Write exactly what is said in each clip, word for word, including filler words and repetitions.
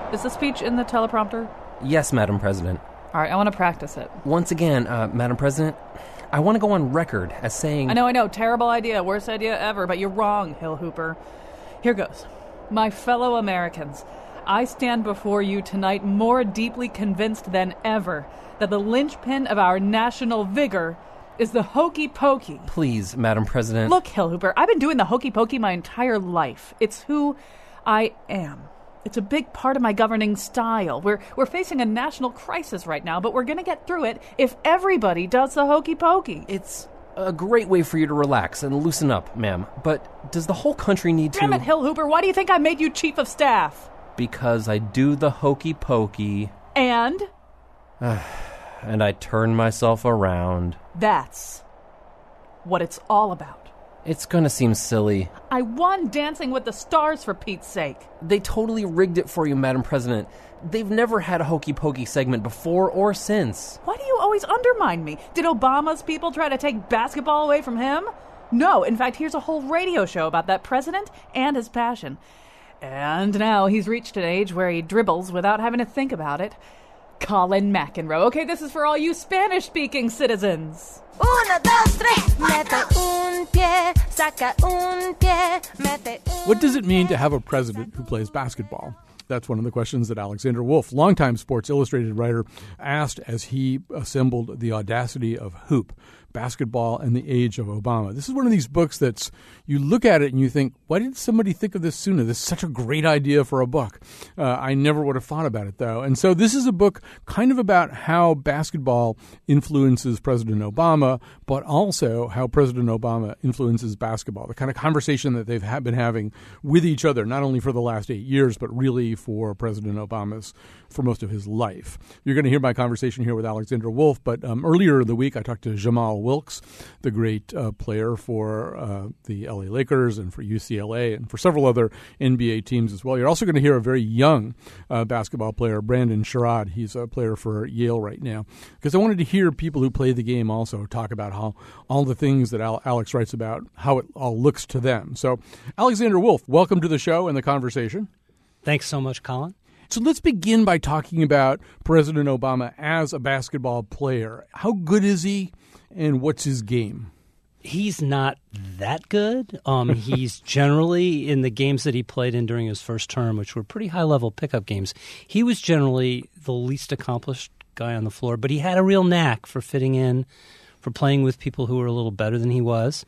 Is the speech in the teleprompter? Yes, Madam President. All right, I want to practice it. Once again, uh, Madam President, I want to go on record as saying... I know, I know, terrible idea, worst idea ever, but you're wrong, Hill Hooper. Here goes. My fellow Americans, I stand before you tonight more deeply convinced than ever that the linchpin of our national vigor is the hokey pokey. Please, Madam President. Look, Hill Hooper, I've been doing the hokey pokey my entire life. It's who I am. It's a big part of my governing style. We're we're facing a national crisis right now, but we're going to get through it if everybody does the hokey pokey. It's a great way for you to relax and loosen up, ma'am. But does the whole country need to... Damn it, Hill Hooper, why do you think I made you chief of staff? Because I do the hokey pokey. And? And I turn myself around. That's what it's all about. It's gonna seem silly. I won Dancing with the Stars, for Pete's sake. They totally rigged it for you, Madam President. They've never had a hokey pokey segment before or since. Why do you always undermine me? Did Obama's people try to take basketball away from him? No, in fact, here's a whole radio show about that president and his passion. And now he's reached an age where he dribbles without having to think about it. Colin McEnroe. Okay, this is for all you Spanish-speaking citizens. Uno, dos, tres. Mete un pie, saca un pie, mete un... What does it mean to have a president who plays basketball? That's one of the questions that Alexander Wolf, longtime Sports Illustrated writer, asked as he assembled The Audacity of Hoop, Basketball and the Age of Obama. This is one of these books that's, you look at it and you think, why didn't somebody think of this sooner? This is such a great idea for a book. Uh, I never would have thought about it, though. And so this is a book kind of about how basketball influences President Obama, but also how President Obama influences basketball, the kind of conversation that they've ha- been having with each other, not only for the last eight years, but really for President Obama's, for most of his life. You're going to hear my conversation here with Alexander Wolf, but um, earlier in the week I talked to Jamal Wilkes, the great uh, player for uh, the L A Lakers and for U C L A and for several other N B A teams as well. You're also going to hear a very young uh, basketball player, Brandon Sherrod. He's a player for Yale right now. Because I wanted to hear people who play the game also talk about how all the things that Al- Alex writes about, how it all looks to them. So, Alexander Wolf, welcome to the show and the conversation. Thanks so much, Colin. So let's begin by talking about President Obama as a basketball player. How good is he, and what's his game? He's not that good. Um, he's generally, in the games that he played in during his first term, which were pretty high-level pickup games, he was generally the least accomplished guy on the floor, but he had a real knack for fitting in, for playing with people who were a little better than he was.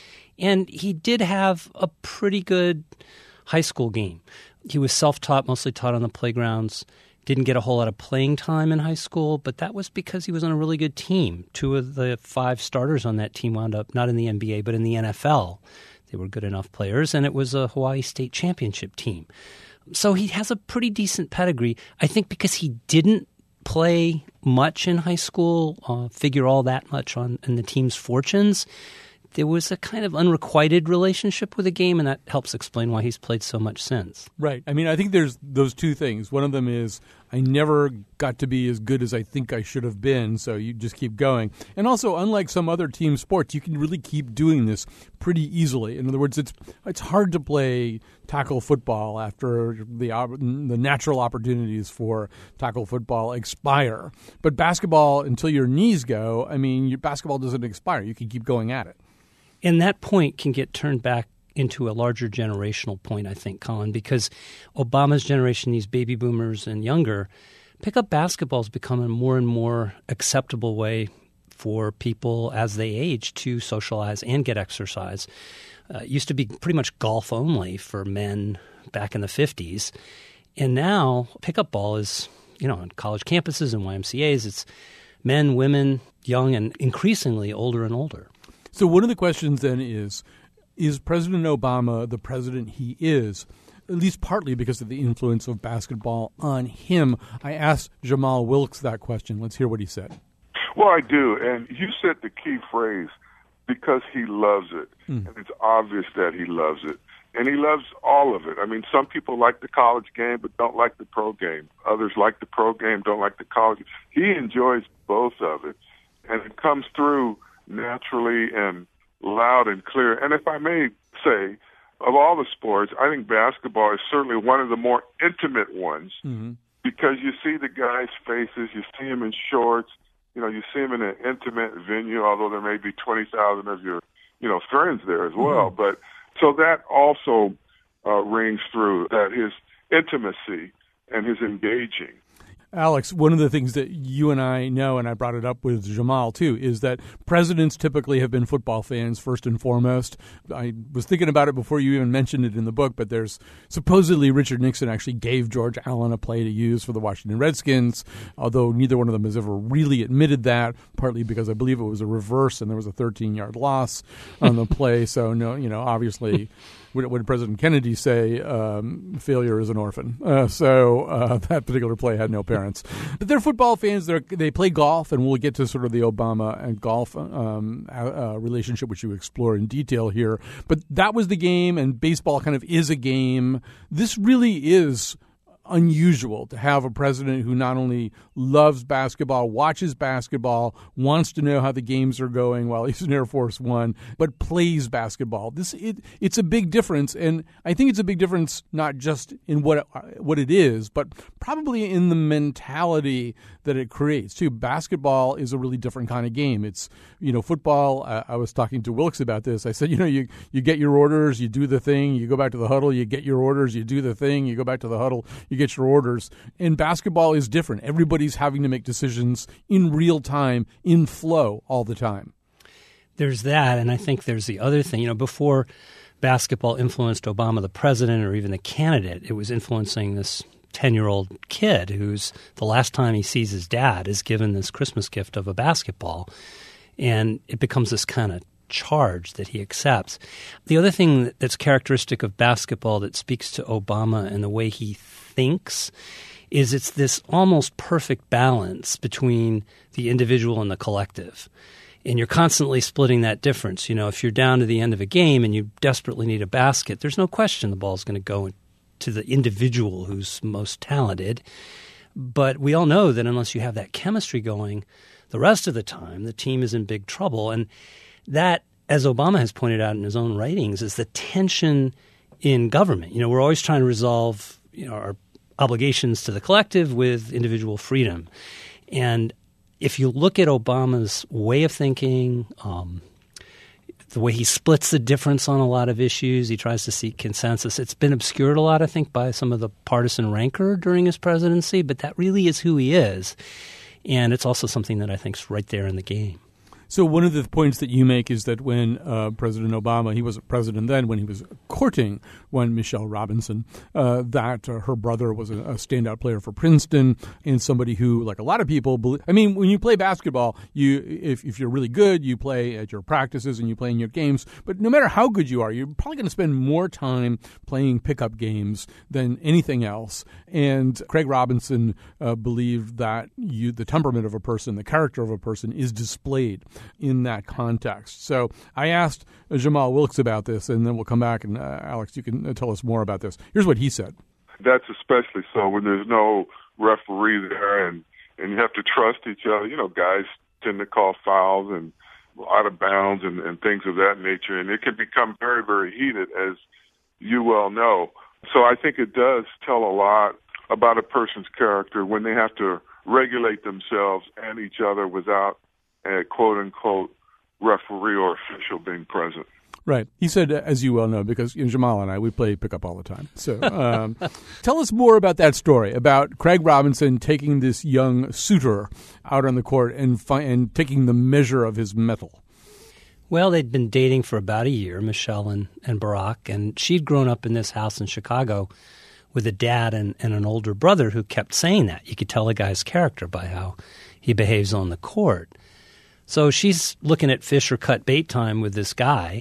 And he did have a pretty good high school game. He was self-taught, mostly taught on the playgrounds, didn't get a whole lot of playing time in high school, but that was because he was on a really good team. Two of the five starters on that team wound up not in the N B A, but in the N F L. They were good enough players, and it was a Hawaii State championship team. So he has a pretty decent pedigree. I think because he didn't play much in high school, uh, figure all that much on in the team's fortunes, there was a kind of unrequited relationship with the game, and that helps explain why he's played so much since. Right. I mean, I think there's those two things. One of them is I never got to be as good as I think I should have been, so you just keep going. And also, unlike some other team sports, you can really keep doing this pretty easily. In other words, it's it's hard to play tackle football after the the natural opportunities for tackle football expire. But basketball, until your knees go, I mean, your basketball doesn't expire. You can keep going at it. And that point can get turned back into a larger generational point, I think, Colin, because Obama's generation, these baby boomers and younger, pickup basketball has become a more and more acceptable way for people as they age to socialize and get exercise. Uh, it used to be pretty much golf only for men back in the fifties. And now pickup ball is, you know, on college campuses and Y M C As, it's men, women, young, and increasingly older and older. So one of the questions then is, is President Obama the president he is, at least partly because of the influence of basketball on him? I asked Jamal Wilkes that question. Let's hear what he said. Well, I do. And you said the key phrase, because he loves it. Mm. And it's obvious that he loves it. And he loves all of it. I mean, some people like the college game but don't like the pro game. Others like the pro game, don't like the college. He enjoys both of it. And it comes through naturally and loud and clear. And if I may say, of all the sports, I think basketball is certainly one of the more intimate ones mm-hmm. because you see the guys' faces, you see them in shorts, you know, you see them in an intimate venue, although there may be twenty thousand of your, you know, friends there as well. Mm-hmm. But so that also uh, rings through, that his intimacy and his engaging. Alex, one of the things that you and I know, and I brought it up with Jamal too, is that presidents typically have been football fans first and foremost. I was thinking about it before you even mentioned it in the book, but there's supposedly Richard Nixon actually gave George Allen a play to use for the Washington Redskins, although neither one of them has ever really admitted that, partly because I believe it was a reverse and there was a thirteen-yard loss on the play. So, no, you know, obviously... What did President Kennedy say? Um, failure is an orphan. Uh, so uh, that particular play had no parents. But they're football fans. They're, they play golf, and we'll get to sort of the Obama and golf um, uh, relationship, which you explore in detail here. But that was the game, and baseball kind of is a game. This really is unusual to have a president who not only loves basketball, watches basketball, wants to know how the games are going while he's in Air Force One, but plays basketball. This it, it's a big difference, and I think it's a big difference not just in what it, what it is, but probably in the mentality that it creates too. Basketball is a really different kind of game. It's, you know, football. Uh, I was talking to Wilkes about this. I said, you know, you you get your orders, you do the thing, you go back to the huddle, you get your orders, you do the thing, you go back to the huddle, you get your orders. And basketball is different. Everybody's having to make decisions in real time, in flow all the time. There's that, and I think there's the other thing. You know, before basketball influenced Obama, the president, or even the candidate, it was influencing this ten-year-old kid who's the last time he sees his dad is given this Christmas gift of a basketball. And it becomes this kind of charge that he accepts. The other thing that's characteristic of basketball that speaks to Obama and the way he thinks is it's this almost perfect balance between the individual and the collective. And you're constantly splitting that difference. You know, if you're down to the end of a game and you desperately need a basket, there's no question the ball's going to go to the individual who's most talented. But we all know that unless you have that chemistry going, the rest of the time, the team is in big trouble. And that, as Obama has pointed out in his own writings, is the tension in government. You know, we're always trying to resolve, you know, our obligations to the collective with individual freedom. And if you look at Obama's way of thinking, um, the way he splits the difference on a lot of issues, he tries to seek consensus. It's been obscured a lot, I think, by some of the partisan rancor during his presidency, but that really is who he is. And it's also something that I think is right there in the game. So one of the points that you make is that when uh, President Obama, he wasn't president then, when he was courting one Michelle Robinson, uh, that uh, her brother was a, a standout player for Princeton and somebody who, like a lot of people, believe, I mean, when you play basketball, you if, if you're really good, you play at your practices and you play in your games. But no matter how good you are, you're probably going to spend more time playing pickup games than anything else. And Craig Robinson uh, believed that you, the temperament of a person, the character of a person is displayed in that context. So I asked uh, Jamal Wilkes about this, and then we'll come back, and uh, Alex, you can uh, tell us more about this. Here's what he said. That's especially so when there's no referee there, and, and you have to trust each other. You know, guys tend to call fouls and out of bounds and, and things of that nature, and it can become very, very heated, as you well know. So I think it does tell a lot about a person's character when they have to regulate themselves and each other without a quote-unquote referee or official being present. Right. He said, as you well know, because you know, Jamal and I, we play pickup all the time. So um, tell us more about that story, about Craig Robinson taking this young suitor out on the court and, fi- and taking the measure of his mettle. Well, they'd been dating for about a year, Michelle and, and Barack, and she'd grown up in this house in Chicago with a dad and, and an older brother who kept saying that. You could tell a guy's character by how he behaves on the court. So she's looking at fish or cut bait time with this guy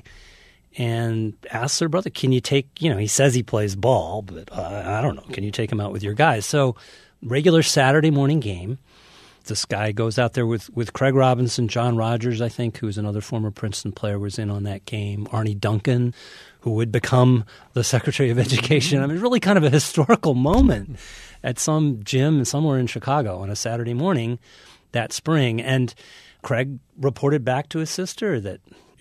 and asks her brother, can you take, you know, he says he plays ball, but uh, I don't know, can you take him out with your guys? So regular Saturday morning game, this guy goes out there with, with Craig Robinson, John Rogers, I think, who's another former Princeton player, was in on that game, Arnie Duncan, who would become the Secretary of Education. I mean, really kind of a historical moment at some gym somewhere in Chicago on a Saturday morning that spring. And Craig reported back to his sister that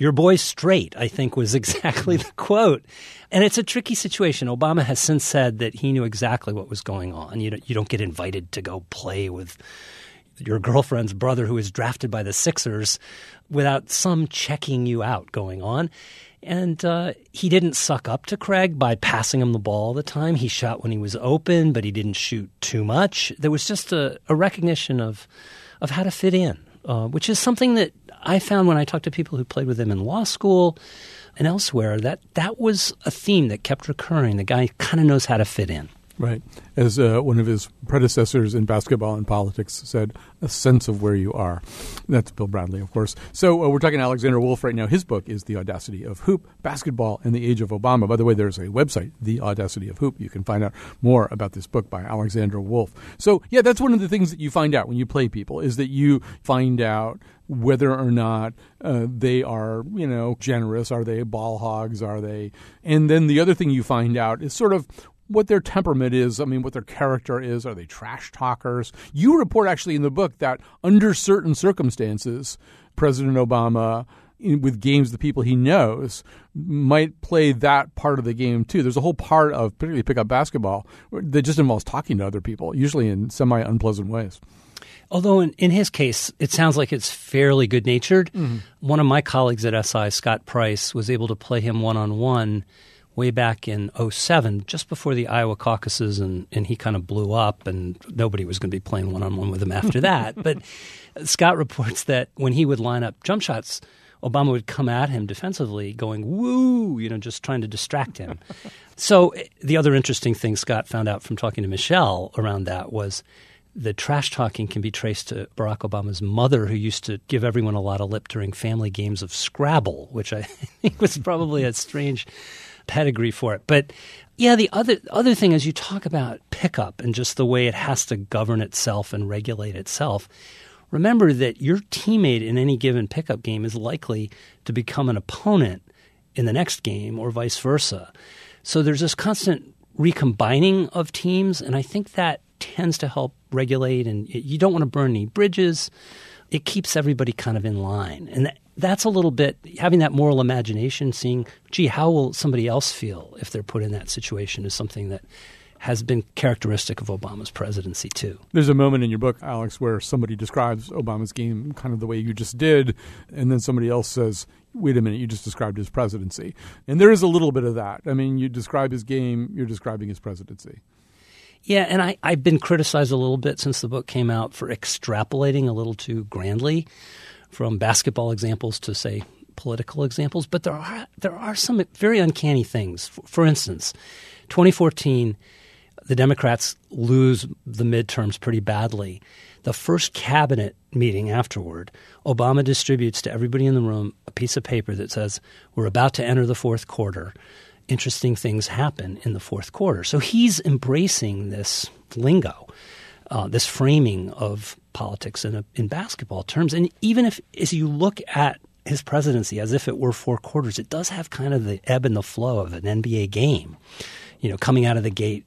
Your boy's straight, I think, was exactly the quote. And it's a tricky situation. Obama has since said that he knew exactly what was going on. You don't, you don't get invited to go play with your girlfriend's brother who is drafted by the Sixers without some checking you out going on. And uh, he didn't suck up to Craig by passing him the ball all the time. He shot when he was open, but he didn't shoot too much. There was just a, a recognition of of how to fit in, uh, which is something that I found when I talked to people who played with him in law school and elsewhere, that that was a theme that kept recurring. The guy kind of knows how to fit in. Right. As uh, one of his predecessors in basketball and politics said, a sense of where you are. That's Bill Bradley, of course. So uh, we're talking to Alexander Wolf right now. His book is The Audacity of Hoop, Basketball in the Age of Obama. By the way, there's a website, The Audacity of Hoop. You can find out more about this book by Alexander Wolf. So, yeah, that's one of the things that you find out when you play people, is that you find out whether or not uh, they are, you know, generous. Are they ball hogs? Are they? And then the other thing you find out is sort of what their temperament is. I mean, what their character is. Are they trash talkers? You report actually in the book that under certain circumstances, President Obama, in, with games, the people he knows, might play that part of the game too. There's a whole part of particularly pickup basketball that just involves talking to other people, usually in semi-unpleasant ways. Although in, in his case, it sounds like it's fairly good-natured. Mm-hmm. One of my colleagues at S I, Scott Price, was able to play him one-on-one way back in oh seven, just before the Iowa caucuses, and, and he kind of blew up, and nobody was going to be playing one-on-one with him after that. But Scott reports that when he would line up jump shots, Obama would come at him defensively going, woo, you know, just trying to distract him. So the other interesting thing Scott found out from talking to Michelle around that was the trash talking can be traced to Barack Obama's mother, who used to give everyone a lot of lip during family games of Scrabble, which I think was probably a strange pedigree for it. But yeah, the other other thing is you talk about pickup and just the way it has to govern itself and regulate itself. Remember that your teammate in any given pickup game is likely to become an opponent in the next game or vice versa. So there's this constant recombining of teams, and I think that tends to help regulate, and you don't want to burn any bridges. It keeps everybody kind of in line. And that, that's a little bit having that moral imagination, seeing, gee, how will somebody else feel if they're put in that situation, is something that has been characteristic of Obama's presidency too. There's a moment in your book, Alex, where somebody describes Obama's game kind of the way you just did, and then somebody else says, wait a minute, you just described his presidency. And there is a little bit of that. I mean, you describe his game, you're describing his presidency. Yeah, and I, I've been criticized a little bit since the book came out for extrapolating a little too grandly from basketball examples to, say, political examples. But there are there are some very uncanny things. For, for instance, twenty fourteen, the Democrats lose the midterms pretty badly. The first cabinet meeting afterward, Obama distributes to everybody in the room a piece of paper that says, we're about to enter the fourth quarter. Interesting things happen in the fourth quarter. So he's embracing this lingo, uh, this framing of politics in, a, in basketball terms. And even if as you look at his presidency as if it were four quarters, it does have kind of the ebb and the flow of an N B A game, you know, coming out of the gate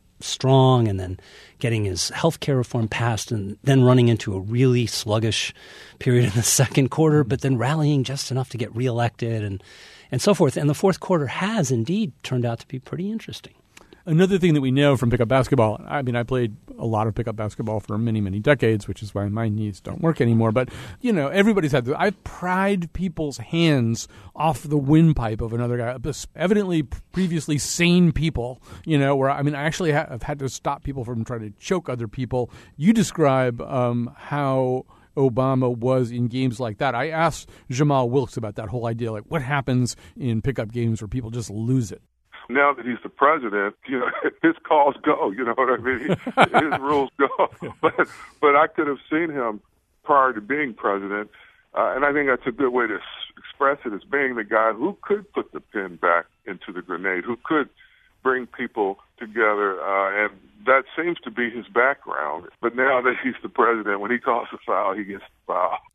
strong and then getting his health care reform passed and then running into a really sluggish period in the second quarter, but then rallying just enough to get reelected and and so forth. And the fourth quarter has indeed turned out to be pretty interesting. Another thing that we know from pickup basketball, I mean, I played a lot of pickup basketball for many, many decades, which is why my knees don't work anymore. But, you know, everybody's had this. I've pried people's hands off the windpipe of another guy, evidently previously sane people, you know, where, I mean, I actually have had to stop people from trying to choke other people. You describe um, how Obama was in games like that. I asked Jamal Wilkes about that whole idea, like what happens in pickup games where people just lose it. Now that he's the president, you know, his calls go, you know what I mean? His rules go. But but I could have seen him prior to being president, uh, and I think that's a good way to s- express it, as being the guy who could put the pin back into the grenade, who could bring people together, uh, and that seems to be his background. But now that he's the president, when he calls a foul, he gets the foul.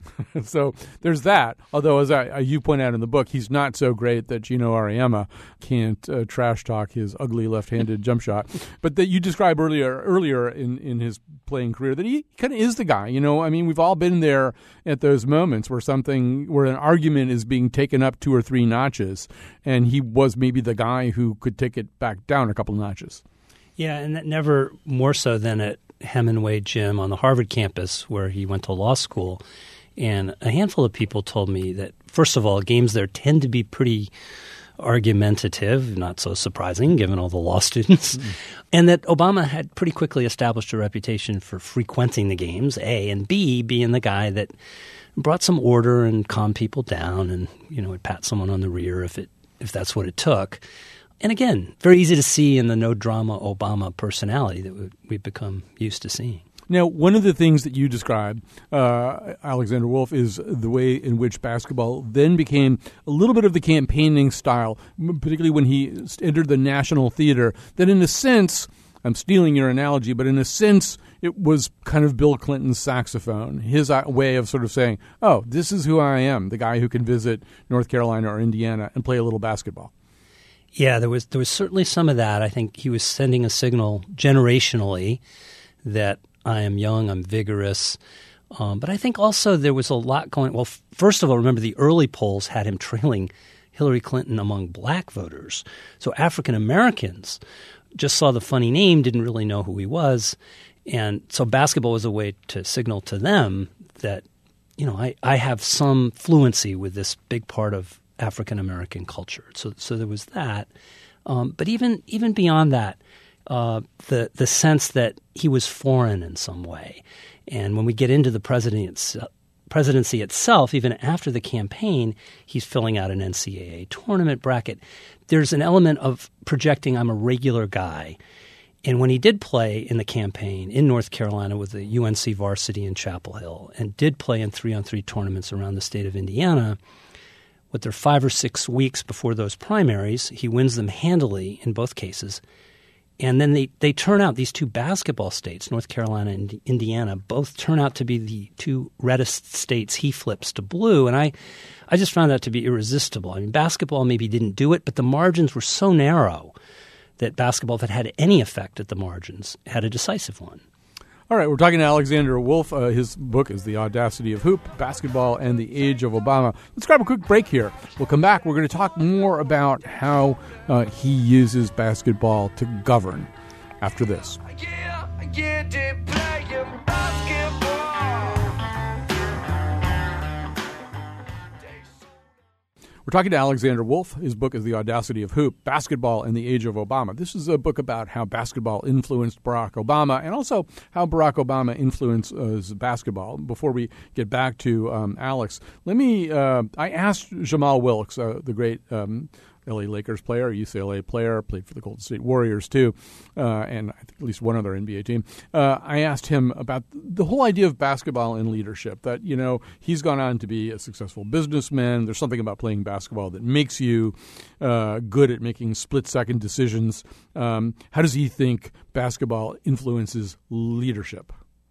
So there's that. Although, as I, you point out in the book, he's not so great that Gino Auriemma can't uh, trash talk his ugly left-handed jump shot. But that you described earlier earlier in, in his playing career that he kind of is the guy. You know, I mean, we've all been there at those moments where something, where an argument is being taken up two or three notches, and he was maybe the guy who could take it back down a couple notches. Yeah, and that never more so than at Hemingway Gym on the Harvard campus where he went to law school. And a handful of people told me that, first of all, games there tend to be pretty argumentative, not so surprising given all the law students, mm-hmm. and that Obama had pretty quickly established a reputation for frequenting the games, A, and B, being the guy that brought some order and calmed people down and, you know, would pat someone on the rear if it if that's what it took. And again, very easy to see in the no-drama Obama personality that we've become used to seeing. Now, one of the things that you described, uh, Alexander Wolf, is the way in which basketball then became a little bit of the campaigning style, particularly when he entered the National Theater, that in a sense, I'm stealing your analogy, but in a sense, it was kind of Bill Clinton's saxophone, his way of sort of saying, oh, this is who I am, the guy who can visit North Carolina or Indiana and play a little basketball. Yeah, there was there was certainly some of that. I think he was sending a signal generationally that I am young, I'm vigorous. Um, but I think also there was a lot going – well, f- first of all, remember the early polls had him trailing Hillary Clinton among black voters. So African Americans just saw the funny name, didn't really know who he was. And so basketball was a way to signal to them that, you know, I, I have some fluency with this big part of African American culture. So so there was that. Um, but even even beyond that, Uh, the the sense that he was foreign in some way. And when we get into the presidency, presidency itself, even after the campaign, he's filling out an N C double A tournament bracket. There's an element of projecting I'm a regular guy. And when he did play in the campaign in North Carolina with the U N C varsity in Chapel Hill and did play in three-on-three tournaments around the state of Indiana, with their five or six weeks before those primaries, he wins them handily in both cases. And then they, they turn out, these two basketball states, North Carolina and Indiana, both turn out to be the two reddest states he flips to blue. And I, I just found that to be irresistible. I mean, basketball maybe didn't do it, but the margins were so narrow that basketball, if it had any effect at the margins, had a decisive one. All right, we're talking to Alexander Wolf. Uh, his book is The Audacity of Hoop, Basketball and the Age of Obama. Let's grab a quick break here. We'll come back. We're going to talk more about how uh, he uses basketball to govern after this. Yeah, yeah, We're talking to Alexander Wolf. His book is The Audacity of Hoop, Basketball and the Age of Obama. This is a book about how basketball influenced Barack Obama and also how Barack Obama influences basketball. Before we get back to um, Alex, let me uh, – I asked Jamal Wilkes, uh, the great um, L A Lakers player, U C L A player, played for the Golden State Warriors too, uh, and I think at least one other N B A team. Uh, I asked him about the whole idea of basketball and leadership, that, you know, he's gone on to be a successful businessman. There's something about playing basketball that makes you uh, good at making split-second decisions. Um, how does he think basketball influences leadership?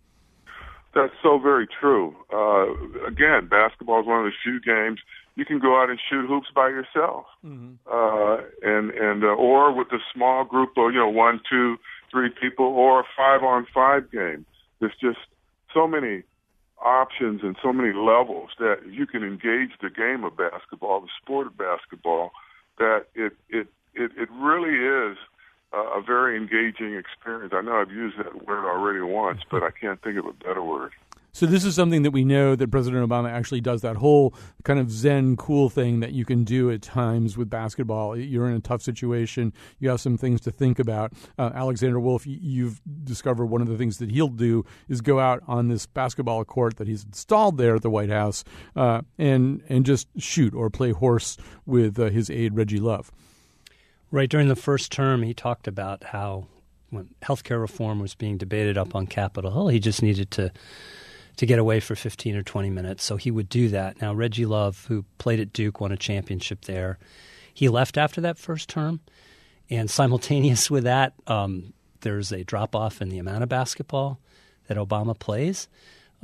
That's so very true. Uh, again, basketball is one of the few games you can go out and shoot hoops by yourself, mm-hmm. uh, and and uh, or with a small group of, you know, one, two, three people, or a five-on-five game. There's just so many options and so many levels that you can engage the game of basketball, the sport of basketball, that it it it, it really is a very engaging experience. I know I've used that word already once, but I can't think of a better word. So this is something that we know that President Obama actually does, that whole kind of Zen cool thing that you can do at times with basketball. You're in a tough situation. You have some things to think about. Uh, Alexander Wolf, you've discovered one of the things that he'll do is go out on this basketball court that he's installed there at the White House uh, and, and just shoot or play horse with uh, his aide, Reggie Love. Right. During the first term, he talked about how when healthcare reform was being debated up on Capitol Hill, he just needed to to get away for fifteen or twenty minutes. So he would do that. Now, Reggie Love, who played at Duke, won a championship there, he left after that first term. And simultaneous with that, um, there's a drop-off in the amount of basketball that Obama plays.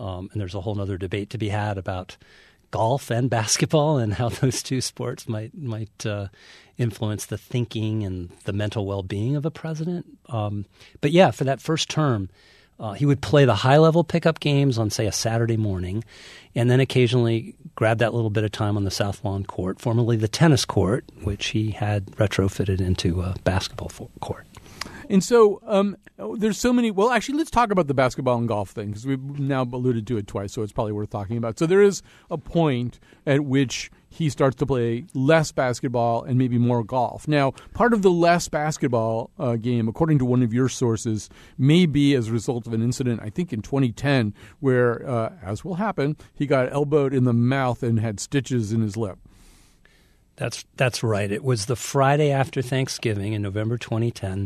Um, and there's a whole other debate to be had about golf and basketball and how those two sports might might uh, influence the thinking and the mental well-being of a president. Um, but yeah, for that first term, uh, he would play the high-level pickup games on, say, a Saturday morning, and then occasionally grab that little bit of time on the South Lawn court, formerly the tennis court, which he had retrofitted into a basketball for- court. And so um, there's so many – well, actually, let's talk about the basketball and golf thing because we've now alluded to it twice, so it's probably worth talking about. So there is a point at which he starts to play less basketball and maybe more golf. Now, part of the less basketball uh, game, according to one of your sources, may be as a result of an incident, I think in twenty ten, where, uh, as will happen, he got elbowed in the mouth and had stitches in his lip. That's that's right. It was the Friday after Thanksgiving in November twenty ten.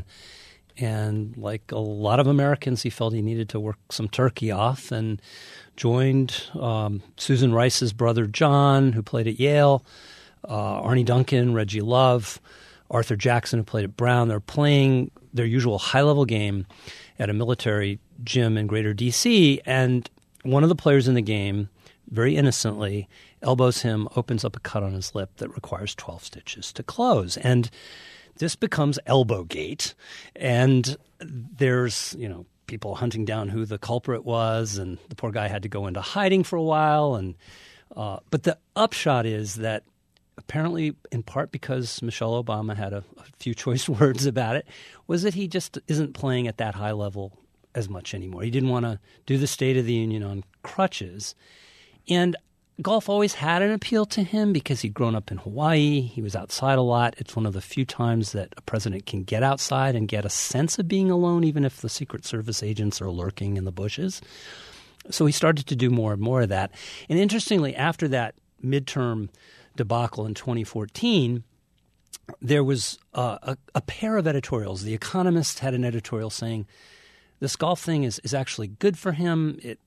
And like a lot of Americans, he felt he needed to work some turkey off and joined um, Susan Rice's brother John, who played at Yale, uh, Arnie Duncan, Reggie Love, Arthur Jackson, who played at Brown. They're playing their usual high-level game at a military gym in Greater D C, and one of the players in the game, very innocently, elbows him, opens up a cut on his lip that requires twelve stitches to close. And this becomes Elbowgate, and there's, you know, people hunting down who the culprit was, and the poor guy had to go into hiding for a while. And uh, but the upshot is that apparently, in part because Michelle Obama had a, a few choice words about it, was that he just isn't playing at that high level as much anymore. He didn't want to do the State of the Union on crutches. And golf always had an appeal to him because he'd grown up in Hawaii. He was outside a lot. It's one of the few times that a president can get outside and get a sense of being alone, even if the Secret Service agents are lurking in the bushes. So he started to do more and more of that. And interestingly, after that midterm debacle in twenty fourteen, there was uh, a, a pair of editorials. The Economist had an editorial saying, this golf thing is, is actually good for him. It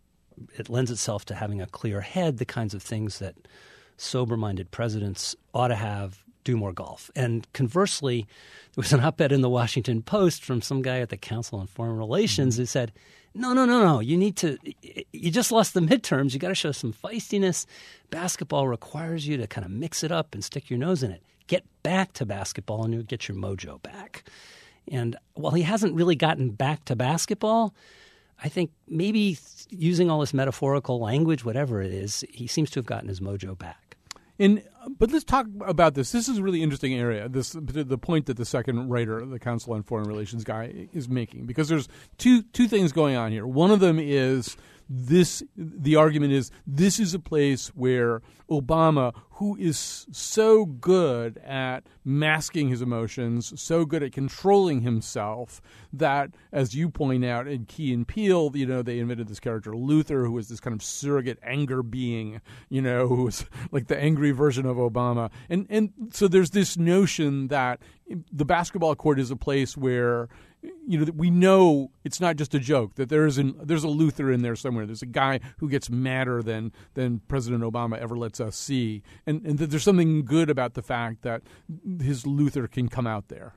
It lends itself to having a clear head, the kinds of things that sober-minded presidents ought to have, do more golf. And conversely, there was an op-ed in the Washington Post from some guy at the Council on Foreign Relations who said, no, no, no, no, you need to – you just lost the midterms. You got to show some feistiness. Basketball requires you to kind of mix it up and stick your nose in it. Get back to basketball and you'll get your mojo back. And while he hasn't really gotten back to basketball – I think maybe using all this metaphorical language, whatever it is, he seems to have gotten his mojo back. And but let's talk about this. This is a really interesting area. This the point that the second writer, the Council on Foreign Relations guy, is making, because there's two two things going on here. One of them is this. The argument is this is a place where Obama, who is so good at masking his emotions, so good at controlling himself, that, as you point out in Key and Peele, you know, they invented this character Luther, who was this kind of surrogate anger being, you know, who was like the angry version of Obama. And and so there's this notion that the basketball court is a place where, you know, we know it's not just a joke, that there is an, there's a Luther in there somewhere. There's a guy who gets madder than than President Obama ever lets us see. And, and that there's something good about the fact that his Luther can come out there.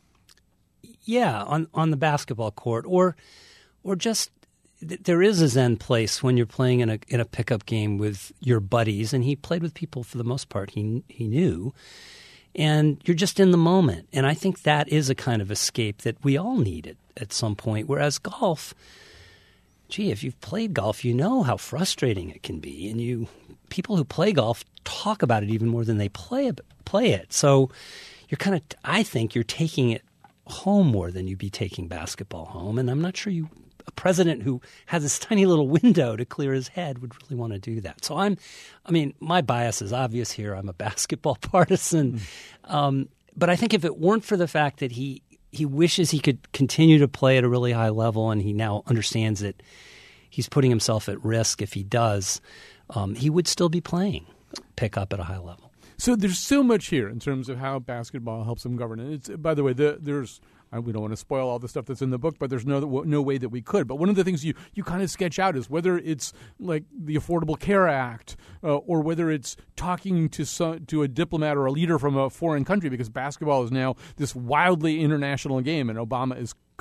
Yeah, on on the basketball court, or or just th- there is a Zen place when you're playing in a in a pickup game with your buddies, and he played with people for the most part he he knew, and you're just in the moment. And I think that is a kind of escape that we all need at, at some point. Whereas golf, gee, if you've played golf, you know how frustrating it can be, and you people who play golf talk about it even more than they play it, play it. So you're kind of, I think, you're taking it home more than you'd be taking basketball home. And I'm not sure you a president who has this tiny little window to clear his head would really want to do that. So I'm, I mean, my bias is obvious here. I'm a basketball partisan. Mm. Um, but I think if it weren't for the fact that he, he wishes he could continue to play at a really high level, and he now understands that he's putting himself at risk if he does, um, he would still be playing pick up at a high level. So there's so much here in terms of how basketball helps him govern. And it's, by the way, the, there's we don't want to spoil all the stuff that's in the book, but there's no no way that we could. But one of the things you, you kind of sketch out is whether it's like the Affordable Care Act uh, or whether it's talking to some, to a diplomat or a leader from a foreign country, because basketball is now this wildly international game, and Obama is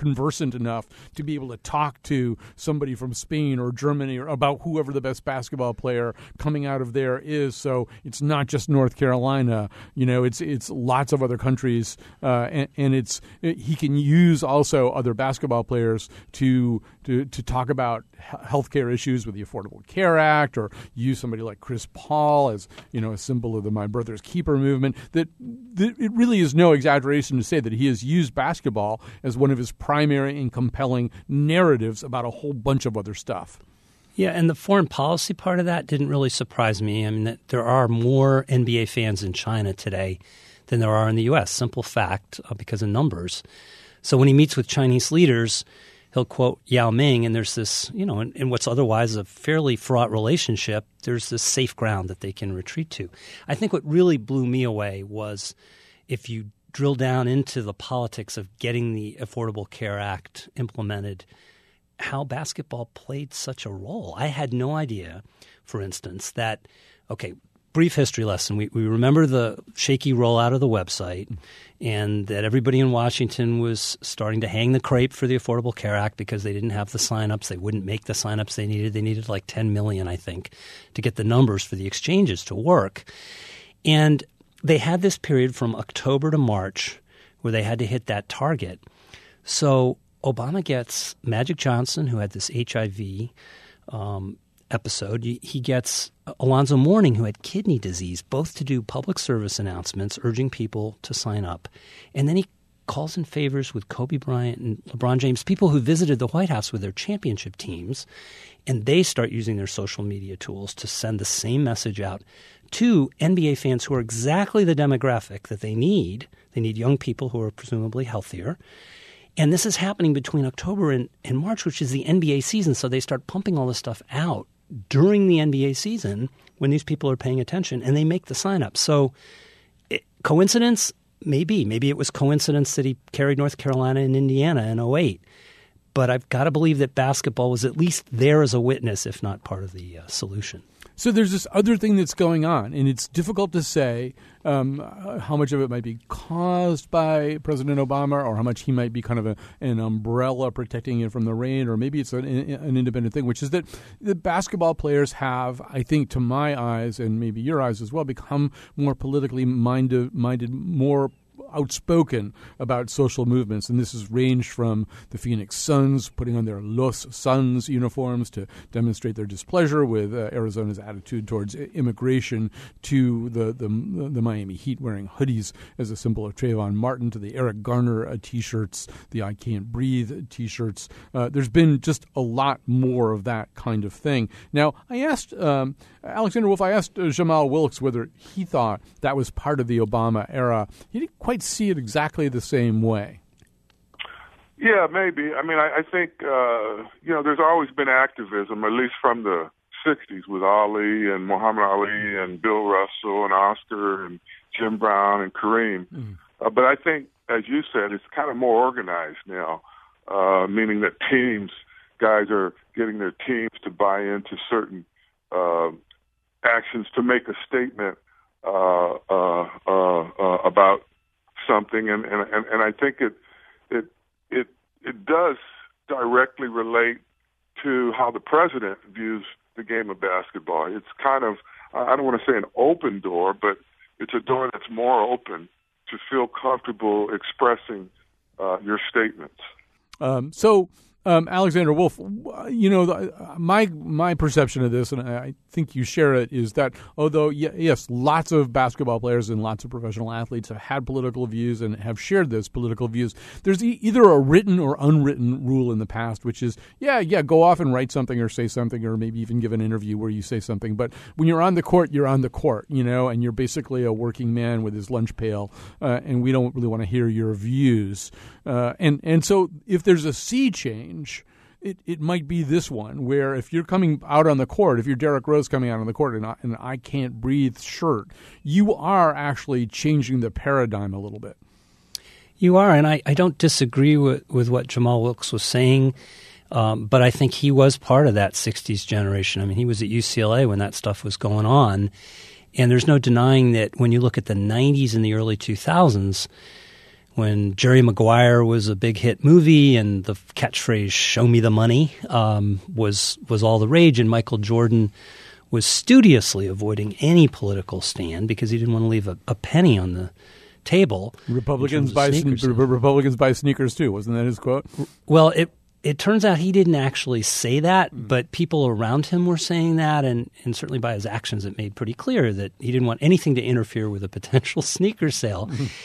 conversant enough to be able to talk to somebody from Spain or Germany or about whoever the best basketball player coming out of there is. So it's not just North Carolina. You know, it's it's lots of other countries, uh, and, and it's it, he can use also other basketball players to to to talk about healthcare issues with the Affordable Care Act, or use somebody like Chris Paul as, you know, a symbol of the My Brother's Keeper movement. That, that it really is no exaggeration to say that he has used basketball as one of his primary and compelling narratives about a whole bunch of other stuff. Yeah, and the foreign policy part of that didn't really surprise me. I mean, that there are more N B A fans in China today than there are in the U S. Simple fact, uh, because of numbers. So when he meets with Chinese leaders, he'll quote Yao Ming, and there's this, you know, in, in what's otherwise a fairly fraught relationship, there's this safe ground that they can retreat to. I think what really blew me away was if you drill down into the politics of getting the Affordable Care Act implemented, how basketball played such a role. I had no idea, for instance, that, okay, brief history lesson. We, we remember the shaky rollout of the website and that everybody in Washington was starting to hang the crepe for the Affordable Care Act because they didn't have the signups. They wouldn't make the signups they needed. They needed like ten million, I think, to get the numbers for the exchanges to work. And they had this period from October to March where they had to hit that target. So Obama gets Magic Johnson, who had this H I V um, episode. He gets Alonzo Mourning, who had kidney disease, both to do public service announcements urging people to sign up. And then he calls in favors with Kobe Bryant and LeBron James, people who visited the White House with their championship teams, and they start using their social media tools to send the same message out to N B A fans who are exactly the demographic that they need. They need young people who are presumably healthier. And this is happening between October and, and March, which is the N B A season. So they start pumping all this stuff out during the N B A season when these people are paying attention, and they make the sign-up. So it, coincidence? Maybe. Maybe it was coincidence that he carried North Carolina and Indiana in oh eight. But I've got to believe that basketball was at least there as a witness, if not part of the uh, solution. So there's this other thing that's going on, and it's difficult to say um, how much of it might be caused by President Obama or how much he might be kind of a, an umbrella protecting it from the rain, or maybe it's an, an independent thing, which is that the basketball players have, I think, to my eyes and maybe your eyes as well, become more politically minded, minded more outspoken about social movements, and this has ranged from the Phoenix Suns putting on their Los Suns uniforms to demonstrate their displeasure with uh, Arizona's attitude towards immigration, to the, the the Miami Heat wearing hoodies as a symbol of Trayvon Martin, to the Eric Garner uh, T-shirts, the I Can't Breathe T-shirts. Uh, there's been just a lot more of that kind of thing. Now, I asked um, Alexander Wolf, I asked uh, Jamal Wilkes whether he thought that was part of the Obama era. He didn't quite see it exactly the same way. Yeah, maybe. I mean, I, I think, uh, you know, there's always been activism, at least from the sixties with Ali and Muhammad Ali and Bill Russell and Oscar and Jim Brown and Kareem. Mm. Uh, but I think, as you said, it's kind of more organized now, uh, meaning that teams, guys are getting their teams to buy into certain uh, actions to make a statement uh, uh, uh, uh, about something, and, and, and, and I think it it it it does directly relate to how the president views the game of basketball. It's kind of, I don't want to say an open door, but it's a door that's more open to feel comfortable expressing uh, your statements. Um, so, um, Alexander Wolf, you know, my my perception of this, and I think you share it, is that although, yes, lots of basketball players and lots of professional athletes have had political views and have shared those political views, there's e- either a written or unwritten rule in the past, which is, yeah, yeah, go off and write something or say something, or maybe even give an interview where you say something. But when you're on the court, you're on the court, you know, and you're basically a working man with his lunch pail, uh, and we don't really want to hear your views. Uh, and, and so if there's a sea change, It it might be this one, where if you're coming out on the court, if you're Derrick Rose coming out on the court in an I Can't Breathe shirt, you are actually changing the paradigm a little bit. You are, and I, I don't disagree with, with what Jamal Wilkes was saying, um, but I think he was part of that sixties generation. I mean, he was at U C L A when that stuff was going on, and there's no denying that when you look at the nineties and the early two thousands, when Jerry Maguire was a big hit movie and the catchphrase "Show me the money" um, was was all the rage, and Michael Jordan was studiously avoiding any political stand because he didn't want to leave a, a penny on the table. Republicans buy sne- Republicans buy sneakers too. Wasn't that his quote? Well, it it turns out he didn't actually say that, mm. but people around him were saying that, and, and certainly by his actions it made pretty clear that he didn't want anything to interfere with a potential sneaker sale.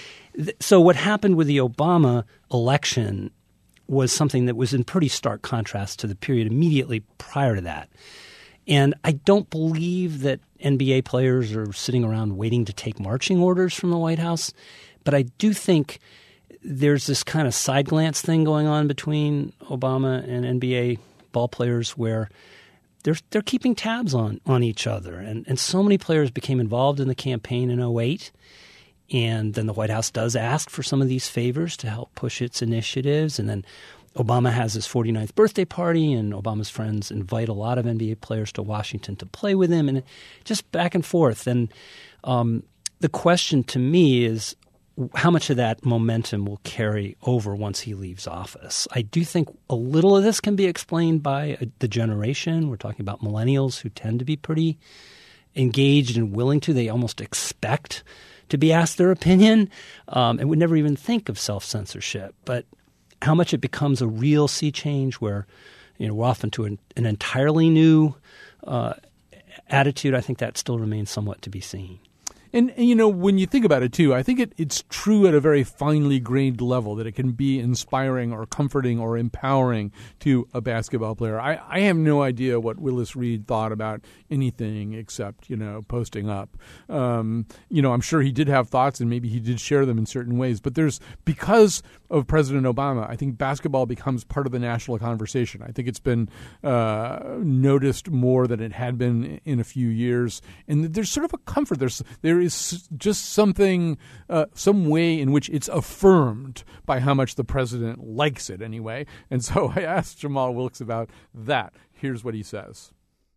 So what happened with the Obama election was something that was in pretty stark contrast to the period immediately prior to that. And I don't believe that N B A players are sitting around waiting to take marching orders from the White House, but I do think there's this kind of side glance thing going on between Obama and N B A ball players where they're they're keeping tabs on, on each other. And, and so many players became involved in the campaign in oh eight. And then the White House does ask for some of these favors to help push its initiatives. And then Obama has his forty-ninth birthday party, and Obama's friends invite a lot of N B A players to Washington to play with him, and just back and forth. And um, the question to me is how much of that momentum will carry over once he leaves office. I do think a little of this can be explained by the generation. We're talking about millennials who tend to be pretty engaged and willing to. They almost expect to be asked their opinion, um, and would never even think of self-censorship. But how much it becomes a real sea change where, you know, we're off into an, an entirely new uh, attitude, I think that still remains somewhat to be seen. And, and, you know, when you think about it, too, I think it, it's true at a very finely grained level that it can be inspiring or comforting or empowering to a basketball player. I, I have no idea what Willis Reed thought about anything except, you know, posting up. Um, you know, I'm sure he did have thoughts and maybe he did share them in certain ways. But there's – because of President Obama, I think basketball becomes part of the national conversation. I think it's been uh, noticed more than it had been in a few years. And there's sort of a comfort. There's there is just something, uh, some way in which it's affirmed by how much the president likes it anyway. And so I asked Jamal Wilkes about that. Here's what he says.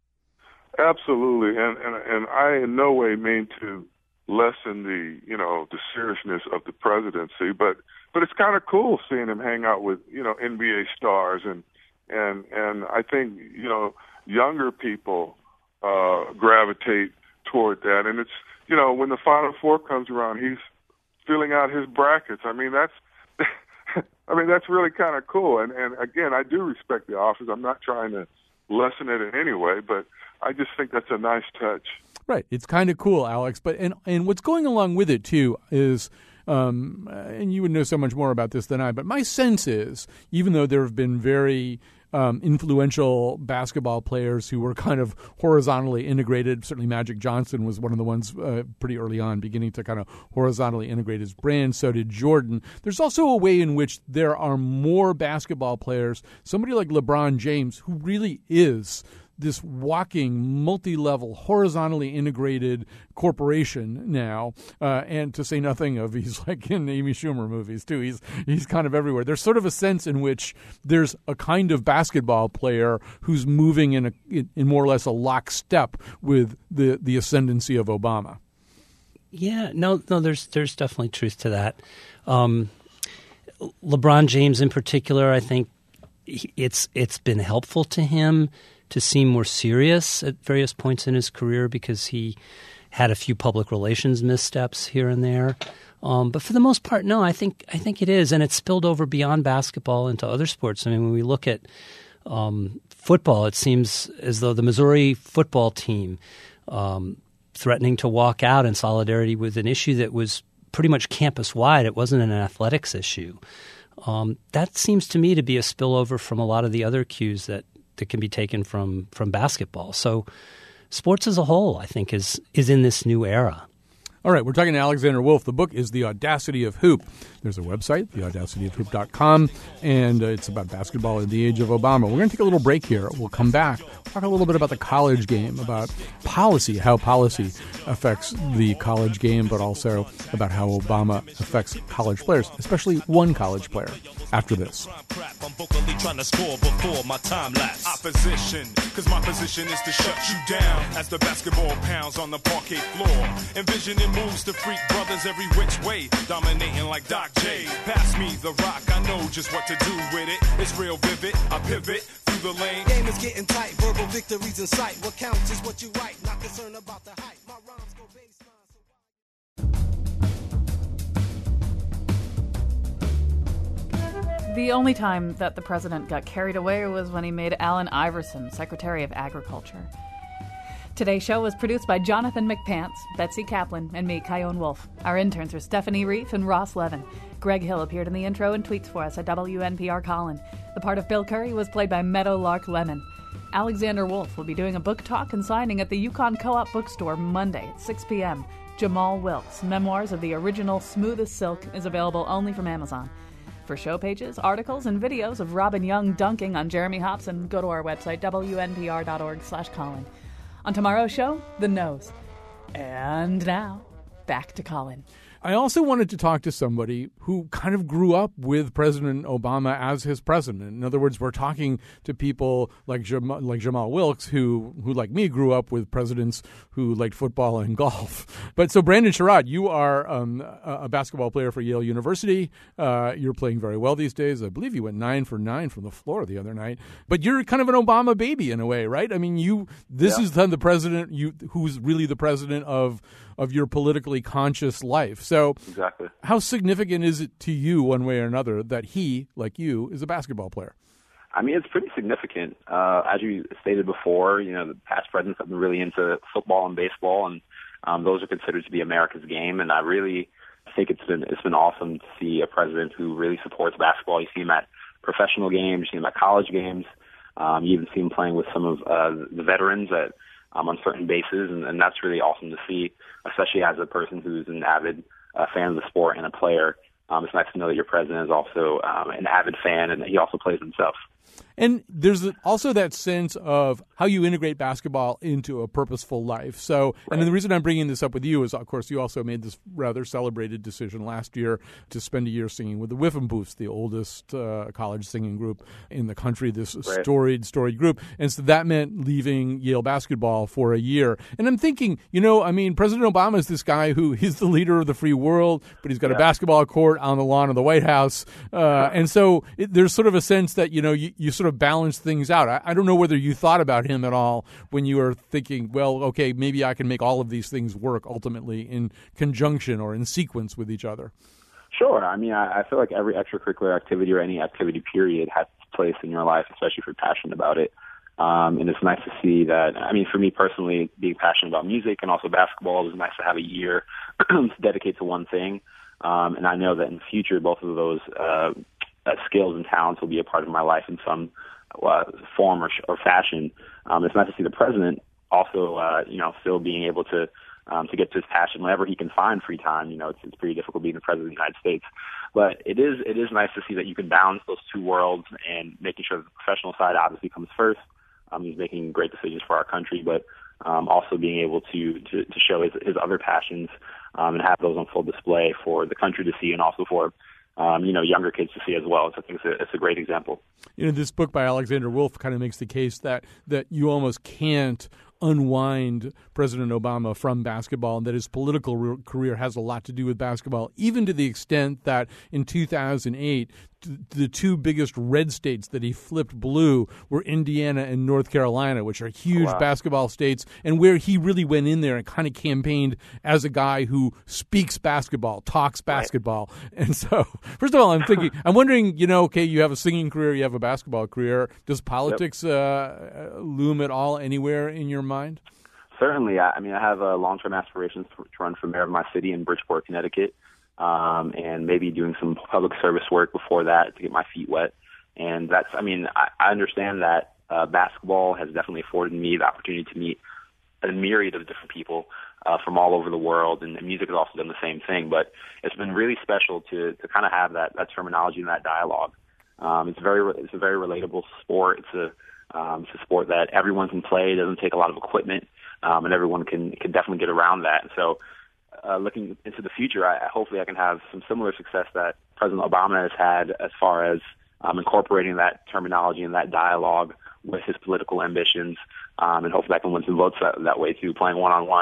Absolutely. And, and, and I in no way mean to lessen the, you know, the seriousness of the presidency, but But it's kind of cool seeing him hang out with, you know, N B A stars. And and and I think, you know, younger people uh, gravitate toward that. And it's, you know, when the Final Four comes around, he's filling out his brackets. I mean, that's I mean, that's really kind of cool. And, and, again, I do respect the office. I'm not trying to lessen it in any way, but I just think that's a nice touch. Right. It's kind of cool, Alex. But and, and what's going along with it, too, is – Um, and you would know so much more about this than I, but my sense is, even though there have been very um, influential basketball players who were kind of horizontally integrated, certainly Magic Johnson was one of the ones uh, pretty early on beginning to kind of horizontally integrate his brand, so did Jordan. There's also a way in which there are more basketball players, somebody like LeBron James, who really is this walking, multi-level, horizontally integrated corporation now, uh, and to say nothing of he's like in Amy Schumer movies too. He's he's kind of everywhere. There's sort of a sense in which there's a kind of basketball player who's moving in a in, in more or less a lockstep with the the ascendancy of Obama. Yeah, no, no. There's there's definitely truth to that. Um, LeBron James, in particular, I think it's it's been helpful to him to seem more serious at various points in his career because he had a few public relations missteps here and there. Um, but for the most part, no, I think I think it is. And it's spilled over beyond basketball into other sports. I mean, when we look at um, football, it seems as though the Missouri football team um, threatening to walk out in solidarity with an issue that was pretty much campus-wide. It wasn't an athletics issue. Um, that seems to me to be a spillover from a lot of the other cues that that can be taken from from basketball. So sports as a whole, I think, is is in this new era. All right, we're talking to Alexander Wolf. The book is The Audacity of Hoop. There's a website, the audacity of hoop dot com, and uh, it's about basketball in the age of Obama. We're going to take a little break here. We'll come back, talk a little bit about the college game, about policy, how policy affects the college game, but also about how Obama affects college players, especially one college player, after this. I'm vocally trying to score before my time lapse. Opposition, because my position is to shut you down as the basketball pounds on the parquet floor. Envisioning Making moves to freak brothers every which way. Dominating like Doc J. Pass me the rock, I know just what to do with it. It's real vivid, I pivot through the lane. Game is getting tight, verbal victories in sight. What counts is what you write, not concerned about the hype. My rhymes go baseline. The only time that the president got carried away was when he made Allen Iverson Secretary of Agriculture. Today's show was produced by Jonathan McPants, Betsy Kaplan, and me, Kyone Wolf. Our interns are Stephanie Reif and Ross Levin. Greg Hill appeared in the intro and tweets for us at W N P R Colin. The part of Bill Curry was played by Meadowlark Lemon. Alexander Wolf will be doing a book talk and signing at the Yukon Co-op Bookstore Monday at six p.m. Jamal Wilkes, Memoirs of the Original Smooth as Silk, is available only from Amazon. For show pages, articles, and videos of Robin Young dunking on Jeremy Hobson, go to our website, W N P R dot org slash Colin. On tomorrow's show, The Nose. And now, back to Colin. I also wanted to talk to somebody who kind of grew up with President Obama as his president. In other words, we're talking to people like Jamal, like Jamal Wilkes, who, who, like me, grew up with presidents who liked football and golf. But so, Brandon Sherrod, you are um, a basketball player for Yale University. Uh, you're playing very well these days. I believe you went nine for nine from the floor the other night. But you're kind of an Obama baby in a way, right? I mean, you. This yeah. is the president you, who's really the president of of your politically conscious life. So exactly. How significant is it to you, one way or another, that he, like you, is a basketball player? I mean, it's pretty significant. Uh, as you stated before, you know, the past presidents have been really into football and baseball, and um, those are considered to be America's game. And I really think it's been it's been awesome to see a president who really supports basketball. You see him at professional games, you see him at college games. Um, you even see him playing with some of uh, the veterans at Um, on certain bases, and, and that's really awesome to see, especially as a person who's an avid uh, fan of the sport and a player. Um, it's nice to know that your president is also um, an avid fan and that he also plays himself. And there's also that sense of how you integrate basketball into a purposeful life. So, right. And the reason I'm bringing this up with you is, of course, you also made this rather celebrated decision last year to spend a year singing with the Whiffenpoofs, the oldest uh, college singing group in the country, this right. storied, storied group. And so that meant leaving Yale basketball for a year. And I'm thinking, you know, I mean, President Obama is this guy who he's the leader of the free world, but he's got yeah. a basketball court on the lawn of the White House. Uh, and so it, there's sort of a sense that, you know, you, you sort of balance things out. I, I don't know whether you thought about him at all when you were thinking, well, okay, maybe I can make all of these things work ultimately in conjunction or in sequence with each other. Sure. I mean, I, I feel like every extracurricular activity or any activity period has its place in your life, especially if you're passionate about it. Um, and it's nice to see that. I mean, for me personally, being passionate about music and also basketball, it was nice to have a year to dedicate to one thing. Um, and I know that in the future, both of those uh, uh, skills and talents will be a part of my life in some uh, form or, or fashion. Um, it's nice to see the president also, uh, you know, still being able to um, to get to his passion whenever he can find free time. You know, it's, it's pretty difficult being the president of the United States. But it is it is nice to see that you can balance those two worlds and making sure that the professional side obviously comes first. Um, he's making great decisions for our country, but um, also being able to, to, to show his, his other passions um, and have those on full display for the country to see and also for Um, you know, younger kids to see as well. So I think it's a, it's a great example. You know, this book by Alexander Wolf kind of makes the case that, that you almost can't unwind President Obama from basketball and that his political re- career has a lot to do with basketball, even to the extent that in two thousand eight, t- the two biggest red states that he flipped blue were Indiana and North Carolina, which are huge oh, wow. basketball states, and where he really went in there and kind of campaigned as a guy who speaks basketball, talks basketball. Right. And so, first of all, I'm thinking, I'm wondering, you know, okay, you have a singing career, you have a basketball career. Does politics yep. uh, loom at all anywhere in your mind? Certainly. I mean, I have uh, long-term aspirations to, to run for mayor of my city in Bridgeport, Connecticut, um, and maybe doing some public service work before that to get my feet wet. And that's, I mean, I, I understand that uh, basketball has definitely afforded me the opportunity to meet a myriad of different people uh, from all over the world, and, and music has also done the same thing. But it's been really special to, to kind of have that, that terminology and that dialogue. Um, it's very, it's a very relatable sport. It's a Um, it's a sport that everyone can play. It doesn't take a lot of equipment, um, and everyone can, can definitely get around that. And so uh, looking into the future, I, hopefully I can have some similar success that President Obama has had as far as um, incorporating that terminology and that dialogue with his political ambitions, um, and hopefully I can win some votes that, that way too, playing one-on-one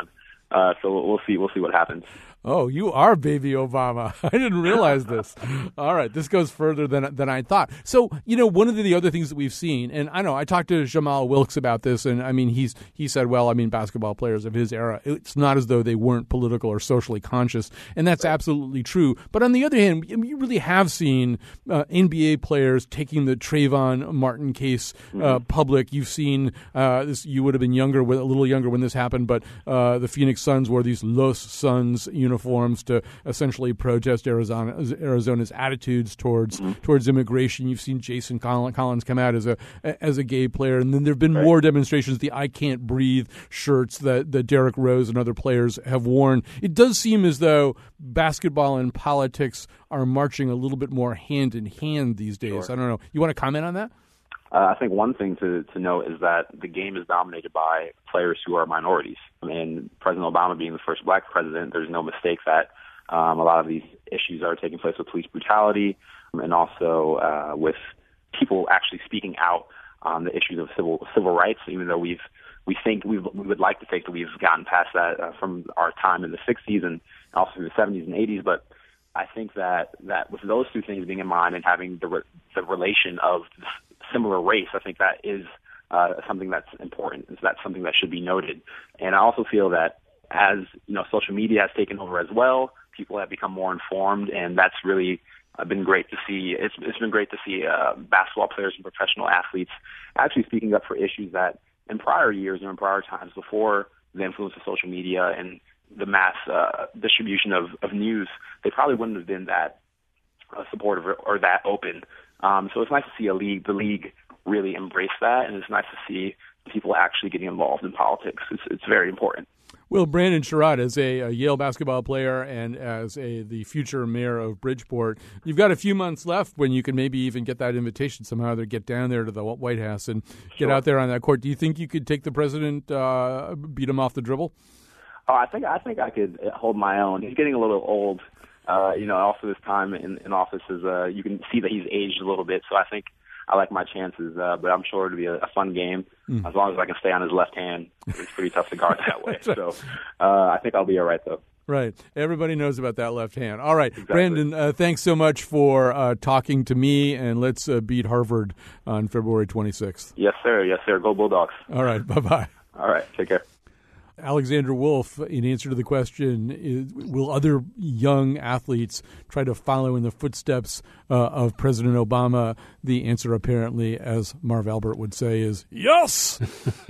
Uh, so we'll see. We'll see what happens. Oh, you are baby Obama. I didn't realize this. All right, this goes further than than I thought. So, you know, one of the, the other things that we've seen, and I know I talked to Jamal Wilkes about this, and I mean, he's he said, well, I mean, basketball players of his era, it's not as though they weren't political or socially conscious, and that's absolutely true. But on the other hand, you really have seen uh, N B A players taking the Trayvon Martin case uh, mm-hmm. public. You've seen uh, this. You would have been younger, a little younger when this happened, but uh, the Phoenix Suns wore these Los Suns uniforms. Uniforms to essentially protest Arizona, Arizona's attitudes towards mm-hmm. towards immigration. You've seen Jason Collins come out as a as a gay player, and then there have been right. more demonstrations. The "I Can't Breathe" shirts that, that Derrick Rose and other players have worn. It does seem as though basketball and politics are marching a little bit more hand in hand these days. Sure. I don't know. You want to comment on that? Uh, I think one thing to, to note is that the game is dominated by players who are minorities. And President Obama being the first black president, there's no mistake that um, a lot of these issues are taking place with police brutality and also uh, with people actually speaking out on the issues of civil civil rights, even though we've we think we've, we would like to think that we've gotten past that uh, from our time in the sixties and also in the seventies and eighties. But I think that, that with those two things being in mind and having the, re- the relation of similar race, I think that is uh, something that's important. That's something that should be noted. And I also feel that as you know, social media has taken over as well, people have become more informed, and that's really uh, been great to see. It's, it's been great to see uh, basketball players and professional athletes actually speaking up for issues that in prior years or in prior times before the influence of social media and the mass uh, distribution of, of news, they probably wouldn't have been that uh, supportive or, or that open. Um, so it's nice to see a league, the league really embrace that, and it's nice to see people actually getting involved in politics. It's, it's very important. Well, Brandon Sherrod, as a, a Yale basketball player and as a the future mayor of Bridgeport, you've got a few months left when you can maybe even get that invitation somehow to get down there to the White House and get Sure. out there on that court. Do you think you could take the president, uh, beat him off the dribble? Oh, I think I think I could hold my own. He's getting a little old. Uh, you know, also his time in, in office is, uh, you can see that he's aged a little bit. So I think I like my chances, uh, but I'm sure it'll be a, a fun game mm. as long as I can stay on his left hand. It's pretty tough to guard that way. So uh, I think I'll be all right, though. Right. Everybody knows about that left hand. All right. Exactly. Brandon, uh, thanks so much for uh, talking to me, and let's uh, beat Harvard on February twenty-sixth. Yes, sir. Yes, sir. Go Bulldogs. All right. Bye-bye. All right. Take care. Alexander Wolf, in answer to the question, is, will other young athletes try to follow in the footsteps uh, of President Obama? The answer, apparently, as Marv Albert would say, is yes!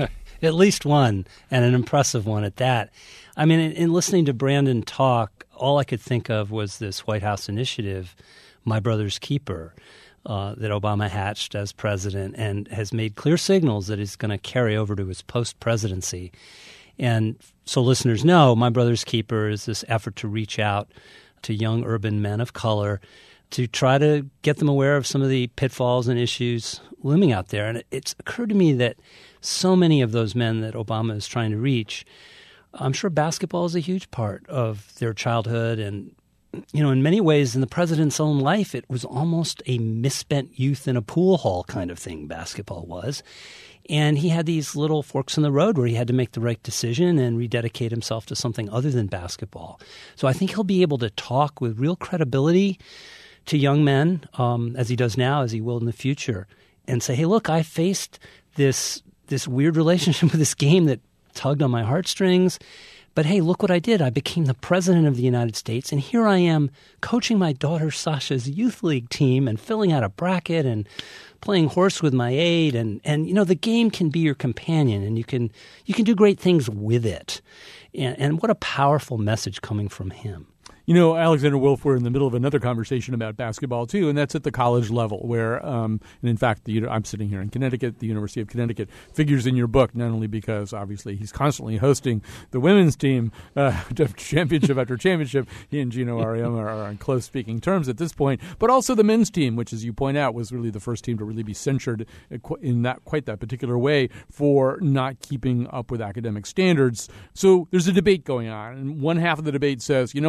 At least one, and an impressive one at that. I mean, in, in listening to Brandon talk, all I could think of was this White House initiative, My Brother's Keeper, uh, that Obama hatched as president and has made clear signals that he's going to carry over to his post-presidency. And so listeners know, My Brother's Keeper is this effort to reach out to young urban men of color to try to get them aware of some of the pitfalls and issues looming out there. And it's occurred to me that so many of those men that Obama is trying to reach, I'm sure basketball is a huge part of their childhood. And, you know, in many ways, in the president's own life, it was almost a misspent youth in a pool hall kind of thing, basketball was. And he had these little forks in the road where he had to make the right decision and rededicate himself to something other than basketball. So I think he'll be able to talk with real credibility to young men, um, as he does now, as he will in the future, and say, hey, look, I faced this this weird relationship with this game that tugged on my heartstrings. But hey, look what I did. I became the president of the United States, and here I am coaching my daughter Sasha's youth league team and filling out a bracket and playing horse with my aide. And, and you know, the game can be your companion, and you can you can do great things with it. And, and what a powerful message coming from him. You know, Alexander Wolf, we're in the middle of another conversation about basketball, too, and that's at the college level where, um, and in fact, the, I'm sitting here in Connecticut, the University of Connecticut figures in your book, not only because, obviously, he's constantly hosting the women's team uh, championship after championship. He and Gino Auriemma are on close speaking terms at this point, but also the men's team, which, as you point out, was really the first team to really be censured in that quite that particular way for not keeping up with academic standards. So there's a debate going on, and one half of the debate says, you know what, let's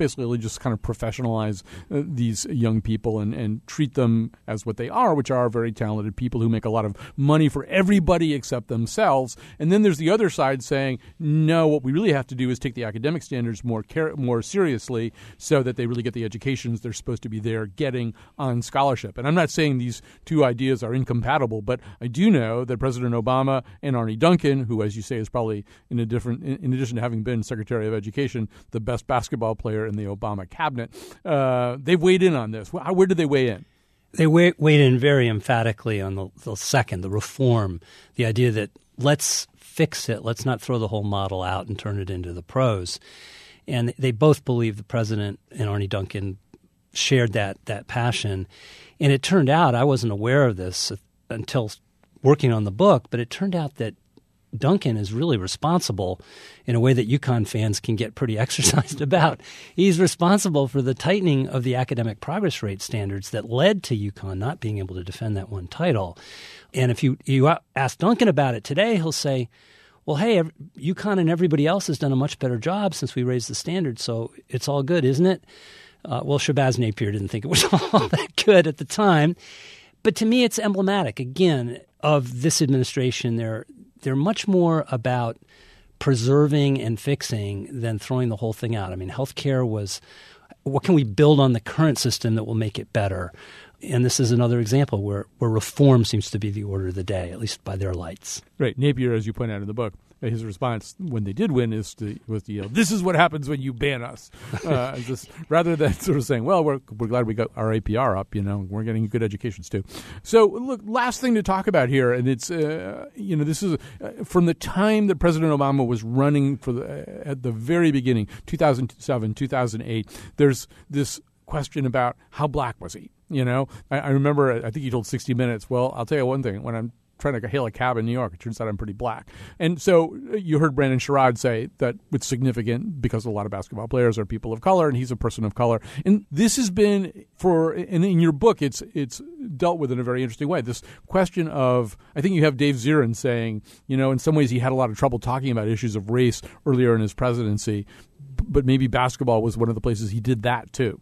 basically just kind of professionalize uh, these young people and, and treat them as what they are, which are very talented people who make a lot of money for everybody except themselves. And then there's the other side saying, no, what we really have to do is take the academic standards more care, more seriously so that they really get the educations they're supposed to be there getting on scholarship. And I'm not saying these two ideas are incompatible, but I do know that President Obama and Arne Duncan, who, as you say, is probably in a different, in, in addition to having been Secretary of Education, the best basketball player in the Obama cabinet, uh, they've weighed in on this. Where, where did they weigh in? They weighed in very emphatically on the, the second, the reform, the idea that let's fix it, let's not throw the whole model out and turn it into the pros. And they both believe the president and Arne Duncan shared that that passion. And it turned out, I wasn't aware of this until working on the book, but it turned out that Duncan is really responsible in a way that UConn fans can get pretty exercised about. He's responsible for the tightening of the academic progress rate standards that led to UConn not being able to defend that one title. And if you, you ask Duncan about it today, he'll say, well, hey, UConn and everybody else has done a much better job since we raised the standards, so it's all good, isn't it? Uh, well, Shabazz Napier didn't think it was all that good at the time. But to me, it's emblematic, again, of this administration. They're, they're much more about preserving and fixing than throwing the whole thing out. I mean, healthcare was, what can we build on the current system that will make it better? And this is another example where, where reform seems to be the order of the day, at least by their lights. Right. Napier, as you point out in the book, his response when they did win is to was to yell, "This is what happens when you ban us," uh, just, rather than sort of saying, "Well, we're we're glad we got our A P R up. You know, we're getting good educations too." So, look, last thing to talk about here, and it's uh, you know this is uh, from the time that President Obama was running for the, uh, at the very beginning, two thousand seven, two thousand eight. There's this question about how black was he. You know, I, I remember I think he told sixty minutes. Well, I'll tell you one thing: when I'm trying to hail a cab in New York, it turns out I'm pretty black. And so you heard Brandon Sherrod say that it's significant because a lot of basketball players are people of color, and he's a person of color. And this has been for, and in your book, it's it's dealt with in a very interesting way. This question of, I think you have Dave Zirin saying, you know, in some ways he had a lot of trouble talking about issues of race earlier in his presidency, but maybe basketball was one of the places he did that too.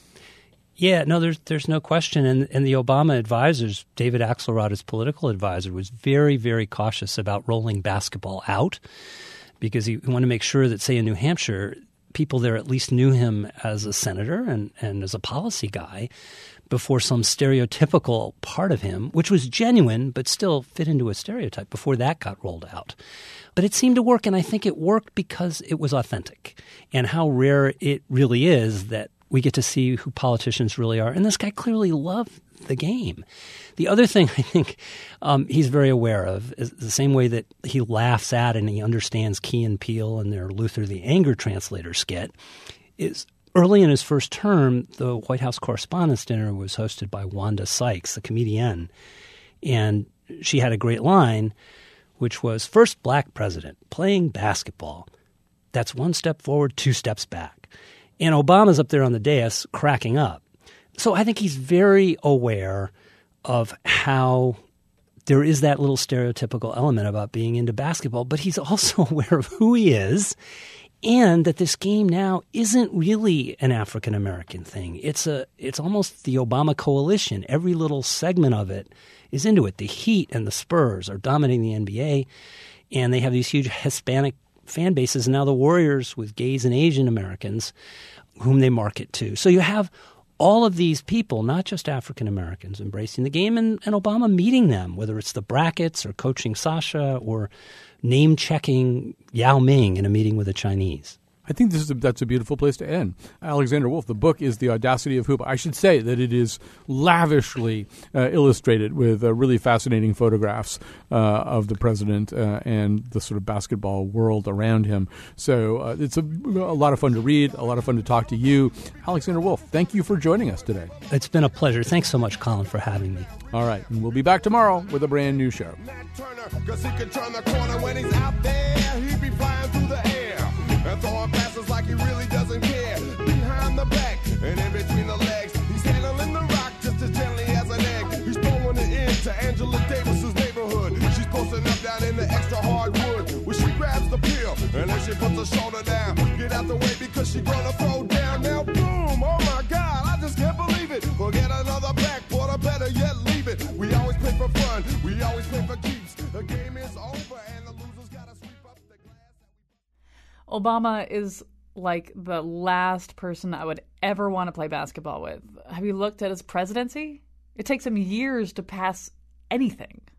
Yeah, no, there's there's no question. And, and the Obama advisors, David Axelrod, his political advisor, was very, very cautious about rolling basketball out because he wanted to make sure that, say, in New Hampshire, people there at least knew him as a senator and, and as a policy guy before some stereotypical part of him, which was genuine but still fit into a stereotype, before that got rolled out. But it seemed to work, and I think it worked because it was authentic. And how rare it really is that we get to see who politicians really are. And this guy clearly loved the game. The other thing I think um, he's very aware of is the same way that he laughs at and he understands Key and Peele and their Luther the Anger Translator skit is early in his first term, the White House Correspondents' Dinner was hosted by Wanda Sykes, the comedienne. And she had a great line, which was, "First black president playing basketball. That's one step forward, two steps back." And Obama's up there on the dais cracking up. So I think he's very aware of how there is that little stereotypical element about being into basketball, but he's also aware of who he is and that this game now isn't really an African-American thing. It's a it's almost the Obama coalition. Every little segment of it is into it. The Heat and the Spurs are dominating the N B A, and they have these huge Hispanic fan bases, and now the Warriors with gays and Asian Americans whom they market to. So you have all of these people, not just African Americans, embracing the game, and, and Obama meeting them, whether it's the brackets or coaching Sasha or name-checking Yao Ming in a meeting with the Chinese. I think this is a, that's a beautiful place to end. Alexander Wolf, the book is The Audacity of Hoop. I should say that it is lavishly uh, illustrated with uh, really fascinating photographs uh, of the president uh, and the sort of basketball world around him. So uh, it's a, a lot of fun to read, a lot of fun to talk to you. Alexander Wolf, thank you for joining us today. It's been a pleasure. Thanks so much, Colin, for having me. All right, and we'll be back tomorrow with a brand new show. Because he can turn the corner when he's out there. He be flying through the air and throwing passes like he really doesn't care. Behind the back and in between the legs, he's handling the rock just as gently as an egg. He's throwing it into Angela Davis's neighborhood. She's posting up down in the extra hardwood. When she grabs the pill and then she puts her shoulder down, get out the way because she's gonna throw down now. Obama is like the last person I would ever want to play basketball with. Have you looked at his presidency? It takes him years to pass anything.